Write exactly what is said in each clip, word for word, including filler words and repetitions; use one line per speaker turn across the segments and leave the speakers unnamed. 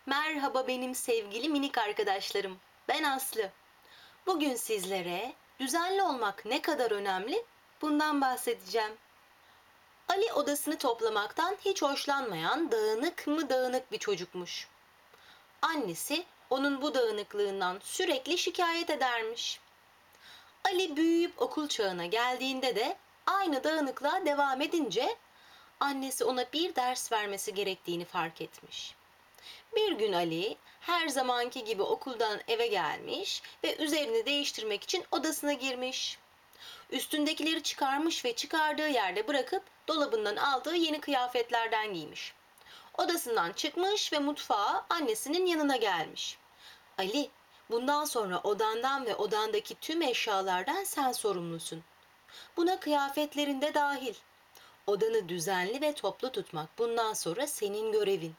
Merhaba benim sevgili minik arkadaşlarım. Ben Aslı. Bugün sizlere düzenli olmak ne kadar önemli bundan bahsedeceğim. Ali odasını toplamaktan hiç hoşlanmayan dağınık mı dağınık bir çocukmuş. Annesi onun bu dağınıklığından sürekli şikayet edermiş. Ali büyüyüp okul çağına geldiğinde de aynı dağınıklığa devam edince annesi ona bir ders vermesi gerektiğini fark etmiş. Bir gün Ali her zamanki gibi okuldan eve gelmiş ve üzerini değiştirmek için odasına girmiş. Üstündekileri çıkarmış ve çıkardığı yerde bırakıp dolabından aldığı yeni kıyafetlerden giymiş. Odasından çıkmış ve mutfağa annesinin yanına gelmiş. Ali, bundan sonra odandan ve odandaki tüm eşyalardan sen sorumlusun. Buna kıyafetlerin de dahil. Odanı düzenli ve toplu tutmak bundan sonra senin görevin.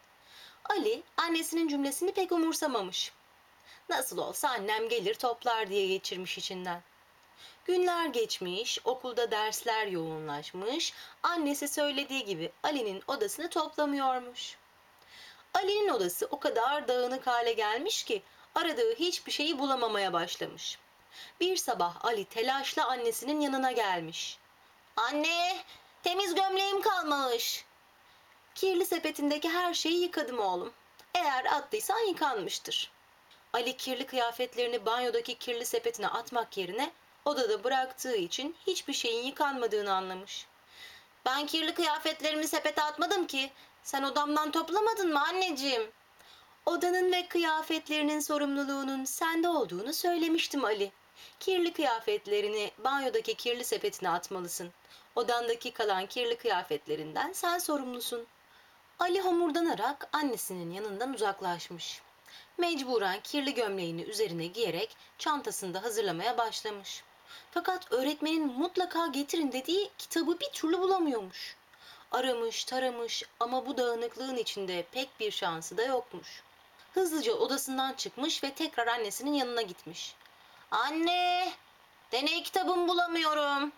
Ali annesinin cümlesini pek umursamamış. Nasıl olsa annem gelir toplar diye geçirmiş içinden. Günler geçmiş, okulda dersler yoğunlaşmış, annesi söylediği gibi Ali'nin odasını toplamıyormuş. Ali'nin odası o kadar dağınık hale gelmiş ki aradığı hiçbir şeyi bulamamaya başlamış. Bir sabah Ali telaşla annesinin yanına gelmiş. "Anne, temiz gömleğim kalmamış." "Kirli sepetindeki her şeyi yıkadım oğlum. Eğer attıysan yıkanmıştır." Ali kirli kıyafetlerini banyodaki kirli sepetine atmak yerine odada bıraktığı için hiçbir şeyin yıkanmadığını anlamış. "Ben kirli kıyafetlerimi sepete atmadım ki. Sen odamdan toplamadın mı anneciğim?" "Odanın ve kıyafetlerinin sorumluluğunun sende olduğunu söylemiştim Ali. Kirli kıyafetlerini banyodaki kirli sepetine atmalısın. Odandaki kalan kirli kıyafetlerinden sen sorumlusun." Ali homurdanarak annesinin yanından uzaklaşmış. Mecburen kirli gömleğini üzerine giyerek çantasını da hazırlamaya başlamış. Fakat öğretmenin mutlaka getirin dediği kitabı bir türlü bulamıyormuş. Aramış, taramış ama bu dağınıklığın içinde pek bir şansı da yokmuş. Hızlıca odasından çıkmış ve tekrar annesinin yanına gitmiş. "Anne, deney kitabımı bulamıyorum."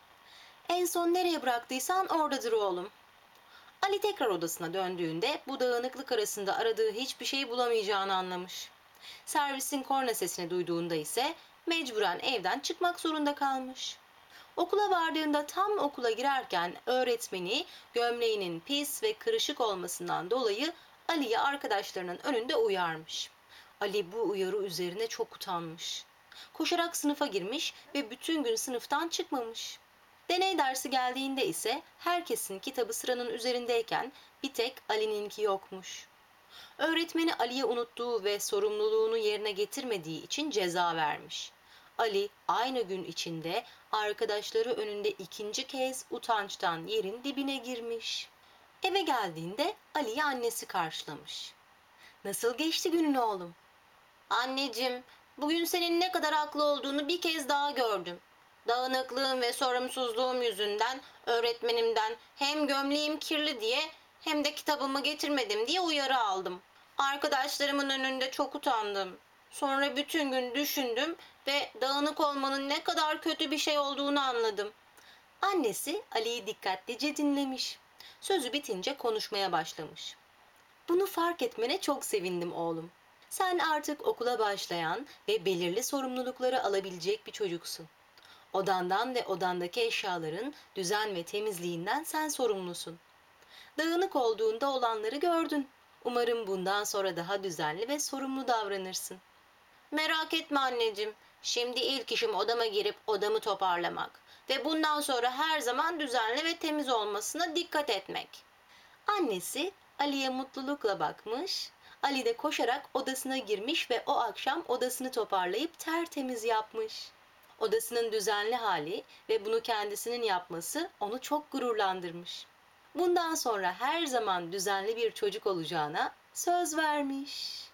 "En son nereye bıraktıysan oradadır oğlum." Ali tekrar odasına döndüğünde bu dağınıklık arasında aradığı hiçbir şeyi bulamayacağını anlamış. Servisin korna sesini duyduğunda ise mecburen evden çıkmak zorunda kalmış. Okula vardığında tam okula girerken öğretmeni gömleğinin pis ve kırışık olmasından dolayı Ali'yi arkadaşlarının önünde uyarmış. Ali bu uyarı üzerine çok utanmış. Koşarak sınıfa girmiş ve bütün gün sınıftan çıkmamış. Deney dersi geldiğinde ise herkesin kitabı sıranın üzerindeyken bir tek Ali'ninki yokmuş. Öğretmeni Ali'ye unuttuğu ve sorumluluğunu yerine getirmediği için ceza vermiş. Ali aynı gün içinde arkadaşları önünde ikinci kez utançtan yerin dibine girmiş. Eve geldiğinde Ali'yi annesi karşılamış. "Nasıl geçti günün oğlum?" "Anneciğim, bugün senin ne kadar haklı olduğunu bir kez daha gördüm. Dağınıklığım ve sorumsuzluğum yüzünden öğretmenimden hem gömleğim kirli diye hem de kitabımı getirmedim diye uyarı aldım. Arkadaşlarımın önünde çok utandım. Sonra bütün gün düşündüm ve dağınık olmanın ne kadar kötü bir şey olduğunu anladım." Annesi Ali'yi dikkatlice dinlemiş. Sözü bitince konuşmaya başlamış. "Bunu fark etmene çok sevindim oğlum. Sen artık okula başlayan ve belirli sorumlulukları alabilecek bir çocuksun. Odandan ve odandaki eşyaların düzen ve temizliğinden sen sorumlusun. Dağınık olduğunda olanları gördün. Umarım bundan sonra daha düzenli ve sorumlu davranırsın." "Merak etme anneciğim. Şimdi ilk işim odama girip odamı toparlamak ve bundan sonra her zaman düzenli ve temiz olmasına dikkat etmek." Annesi Ali'ye mutlulukla bakmış. Ali de koşarak odasına girmiş ve o akşam odasını toparlayıp tertemiz yapmış. Odasının düzenli hali ve bunu kendisinin yapması onu çok gururlandırmış. Bundan sonra her zaman düzenli bir çocuk olacağına söz vermiş.